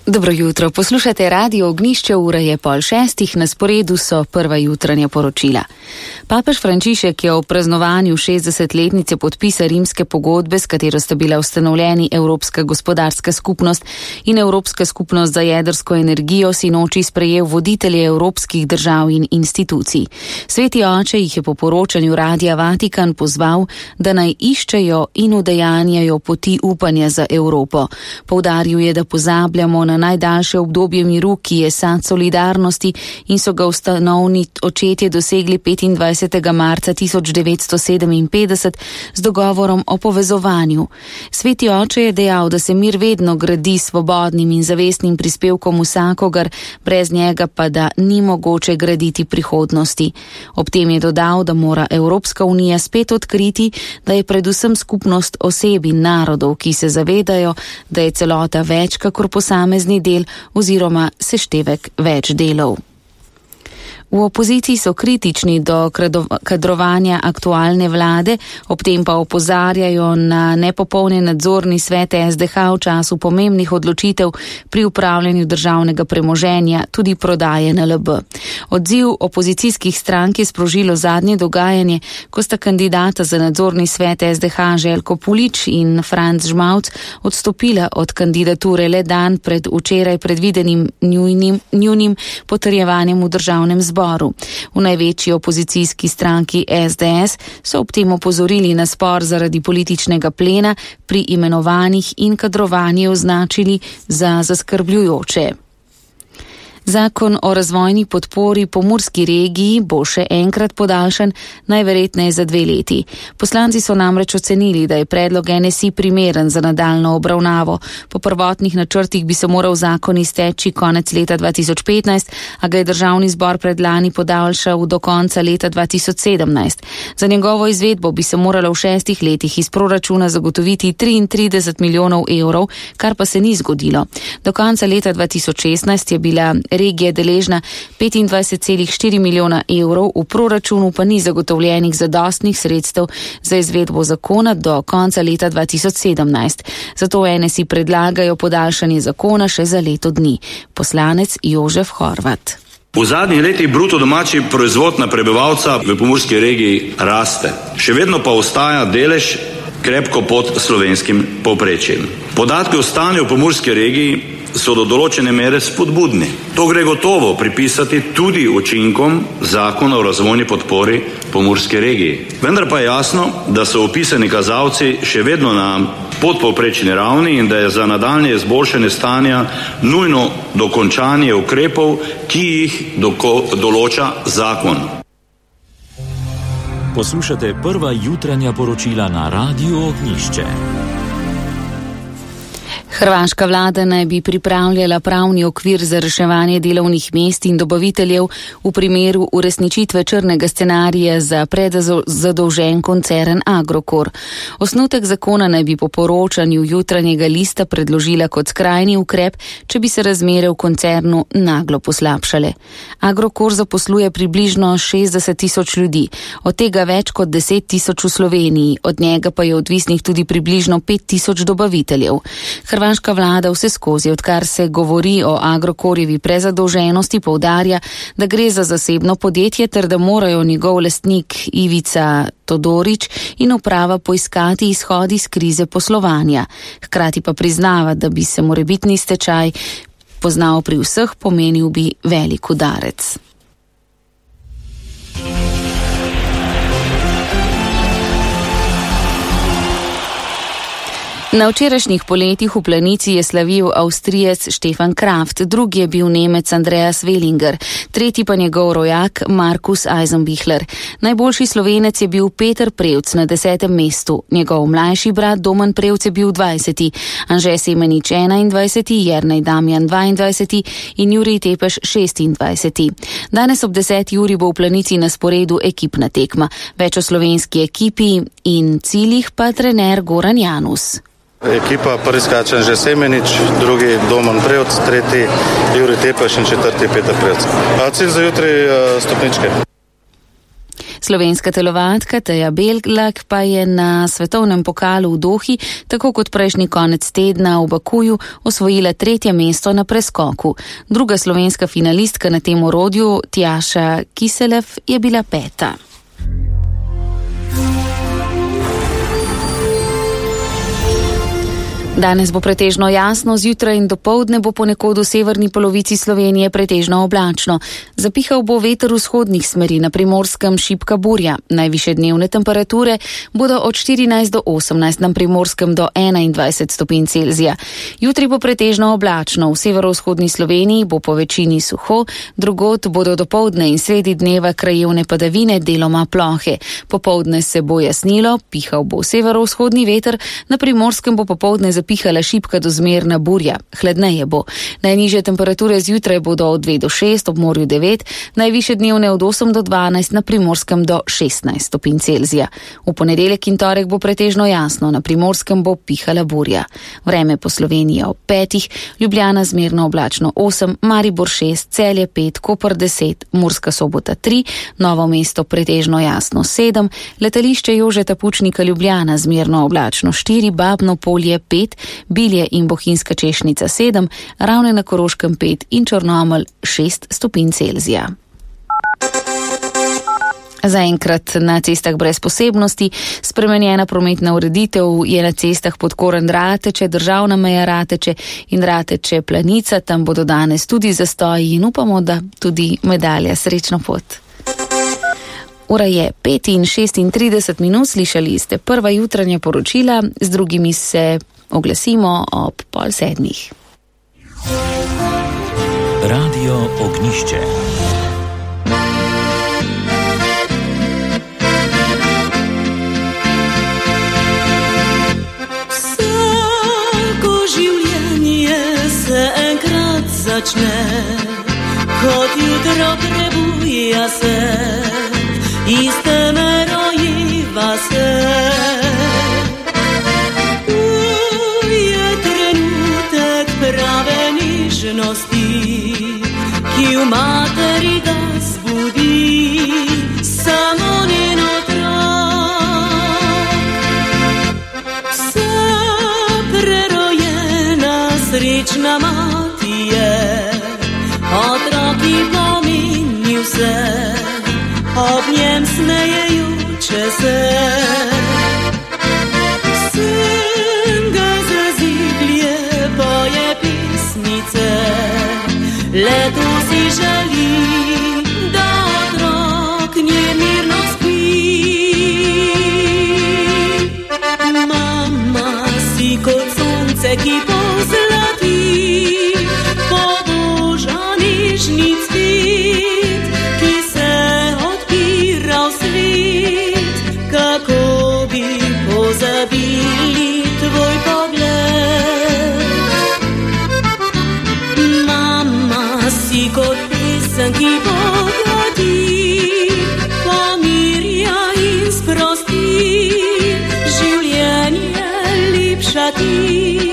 Dobro jutro, poslušate Radio Ognjišče, ura je 5:30, na sporedu so prva jutranja poročila. Papež Frančišek je o praznovanju 60-letnice podpisa rimske pogodbe, s katero sta bila ustanovljeni Evropska gospodarska skupnost in Evropska skupnost za jedrsko energijo, sinoči sprejel voditelje evropskih držav in institucij. Sveti oče jih je po poročanju Radia Vatikan pozval, da naj iščejo in udejanjajo poti upanja za Evropo. Poudaril je, da pozabljamo na najdaljše obdobje miru, ki je sad solidarnosti in so ga ustanovni očetje dosegli 25. marca 1957 z dogovorom o povezovanju. Sveti oče je dejal, da se mir vedno gradi svobodnim in zavestnim prispevkom vsakogar, brez njega pa da ni mogoče graditi prihodnosti. Ob tem je dodal, da mora Evropska unija spet odkriti, da je predvsem skupnost oseb in narodov, ki se zavedajo, da je celota več kakor posamezni del oziroma seštevek več delov. V opoziciji so kritični do kadrovanja aktualne vlade, ob tem pa opozarjajo na nepopolni nadzorni svet SDH v času pomembnih odločitev pri upravljanju državnega premoženja, tudi prodaje NLB. Odziv opozicijskih strank je sprožilo zadnje dogajanje, ko sta kandidata za nadzorni svet SDH Željko Pulič in Franc Žmavc odstopila od kandidature le dan pred včeraj predvidenim njunim potrjevanjem v državnem zboru. V največji opozicijski stranki SDS so ob tem opozorili na spor zaradi političnega plena pri imenovanjih in kadrovanje označili za zaskrbljujoče. Zakon o razvojni podpori pomurski regiji bo še enkrat podaljšan, najverjetneje za 2 leti. Poslanci so namreč ocenili, da je predlog NSI primeren za nadaljno obravnavo. Po prvotnih načrtih bi se moral zakon izteči konec leta 2015, a ga je državni zbor predlani podaljšal do konca leta 2017. Za njegovo izvedbo bi se moralo v 6 letih iz proračuna zagotoviti 33 milijonov evrov, kar pa se ni zgodilo. Do konca leta 2016 je bila regija deležna 25,4 milijona evrov, v proračunu pa ni zagotovljenih zadostnih sredstev za izvedbo zakona do konca leta 2017. Zato NSI predlagajo podaljšanje zakona še za leto dni. Poslanec Jožef Horvat. V zadnjih letih bruto domači proizvod na prebivalca v pomurski regiji raste. Še vedno pa ostaja delež krepko pod slovenskim povprečjem. Podatki o stanju v pomurski regiji so do določene mere spodbudni. To gre gotovo pripisati tudi učinkom zakona o razvojni podpori pomurske regiji. Vendar pa je jasno, da so opisani kazalci še vedno na podpovprečni ravni in da je za nadaljnje izboljšanje stanja nujno dokončanje ukrepov, ki jih določa zakon. Poslušate prva jutranja poročila na Radiu Ognjišče. Hrvaška vlada naj bi pripravljala pravni okvir za reševanje delovnih mest in dobaviteljev v primeru uresničitve črnega scenarija za predzadolžen koncern Agrokor. Osnutek zakona naj bi po poročanju Jutranjega lista predložila kot skrajni ukrep, če bi se razmere v koncernu naglo poslabšale. Agrokor zaposluje približno 60,000 ljudi, od tega več kot 10,000 v Sloveniji, od njega pa je odvisnih tudi približno 5,000 dobaviteljev. Hrvaška vlada vse skozi, odkar se govori o Agrokorjevi prezadolženosti, poudarja, da gre za zasebno podjetje ter da morajo njegov lastnik Ivica Todorić in uprava poiskati izhod iz krize poslovanja. Hkrati pa priznava, da bi se morebitni stečaj poznal pri vseh, pomenil bi velik udarec. Na včerajšnjih poletjih v Planici je slavil Avstrijec Stefan Kraft, drugi je bil Nemec Andreas Wellinger, tretji pa njegov rojak Markus Eisenbichler. Najboljši Slovenec je bil Peter Prevc na 10. mestu, njegov mlajši brat Domen Prevc je bil 20., Anže Semenič 21., Jernej Damjan 22. in Jurij Tepeš 26. Danes ob 10. uri bo v Planici na sporedu ekipna tekma. Več o slovenski ekipi in ciljih pa trener Goran Janus. Ekipa prvi skače Anže Semenič, drugi Domen Prevc, tretji Jurij Tepeš in četrti Peter Prevc. Cilj za jutri stopničke. Slovenska telovadka Teja Belak pa je na svetovnem pokalu v Dohi, tako kot prejšnji konec tedna v Bakuju, osvojila 3. mesto na preskoku. Druga slovenska finalistka na tem orodju, Tjaša Kiselev, je bila 5. Danes bo pretežno jasno, zjutraj in dopoldne bo ponekod v severni polovici Slovenije pretežno oblačno. Zapihal bo veter vzhodnih smeri, na Primorskem šibka burja. Najvišje dnevne temperature bodo od 14 do 18, na Primorskem do 21 stopinj Celzija. Jutri bo pretežno oblačno, v severovzhodni Sloveniji bo po večini suho, drugod bodo dopoldne in sredi dneva krajevne padavine, deloma plohe. Popoldne se bo jasnilo, pihal bo severovzhodni veter, na Primorskem bo popoldne pihala šibka do zmerna burja, hladneje bo. Najnižje temperature zjutraj bodo od 2 do 6, ob morju 9, najvišje dnevne od 8 do 12, na Primorskem do 16 stopinj Celzija. V ponedeljek in torek bo pretežno jasno, na Primorskem bo pihala burja. Vreme po Sloveniji ob 5, Ljubljana zmerno oblačno 8, Maribor 6, Celje 5, Koper 10, Murska Sobota 3, Novo mesto pretežno jasno 7, letališče Jožeta Pučnika Ljubljana zmerno oblačno 4, Babno Polje 5, Bilje in Bohinjska Češnica 7, Ravne na Koroškem 5 in Črnomelj 6 stopinj Celzija. Zaenkrat na cestah brez posebnosti, spremenjena prometna ureditev je na cestah Podkoren Rateče, državna meja Rateče in Rateče Planica, tam bodo danes tudi zastoji in upamo, da tudi medalja. Srečno pot. Ura je 5:36 minut, slišali ste prva jutranja poročila, z drugimi se oglasimo ob 6:30. Radio Ognišče. Vsako življenje se enkrat začne, kot jutro prebuja se, iz teme rojiva se. Prave nižnosti, ki v materi ga zbudi, samo njen otrok. Vsa prerojena srečna mati je, otroki pomeni vse, ob njem smejejoče se. Leto si želi, da otrok nje mirno spi. Mama si kot sonce, ki pozlati, pobožani nižni cvet, ki se odpira v svet. Kako bi pozabili tvoj pogled? Si kot pesem, ki bogati, pomirja in sprosti, življenje lepša ti.